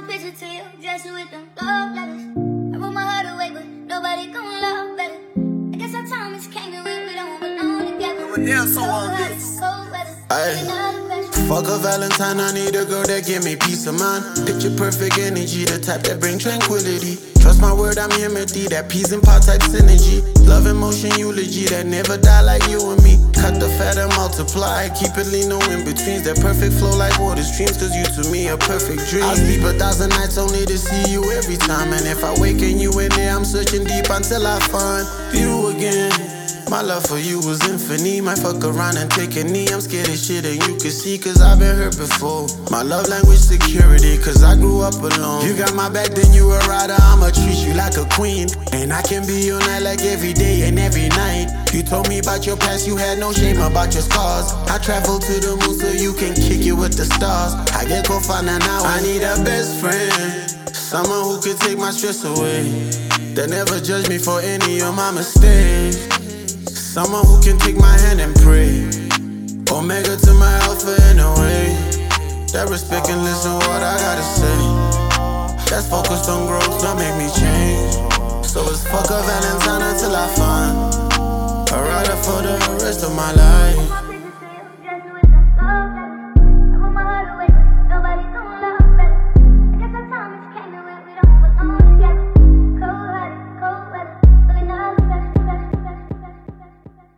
picture to you, dressing with them love letters. I wrote my heart away, but nobody gon' love better. I guess our time is came and we don't belong together. But yeah, so on this. Fuck a Valentine, I need a girl that give me peace of mind. Picture perfect energy, the type that bring tranquility. Trust my word, I'm Himothy, that peas and pot type synergy. Love emotion eulogy, that never die like you and me. Cut the fat and multiply, keep it lean, no in-betweens. That perfect flow like water streams, cause you to me a perfect dream. I sleep 1,000 nights only to see you every time. And if I wake and you in there, I'm searching deep until I find you again. My love for you was infinite. Might fuck around and take a knee. I'm scared of shit and you can see, cause I've been hurt before. My love language security, cause I grew up alone. You got my back, then you a rider. I'ma treat you like a queen. And I can be your night like every day and every night. You told me about your past, you had no shame about your scars. I travel to the moon so you can kick it with the stars. I get co-founder now, I need a best friend. Someone who can take my stress away, that never judge me for any of my mistakes. Someone who can take my hand and pray. Omega to my alpha in a way that respect and listen what I gotta say. That's focused on growth, don't make me change. So it's fuck a Valentine until I find a rider for the rest of my life.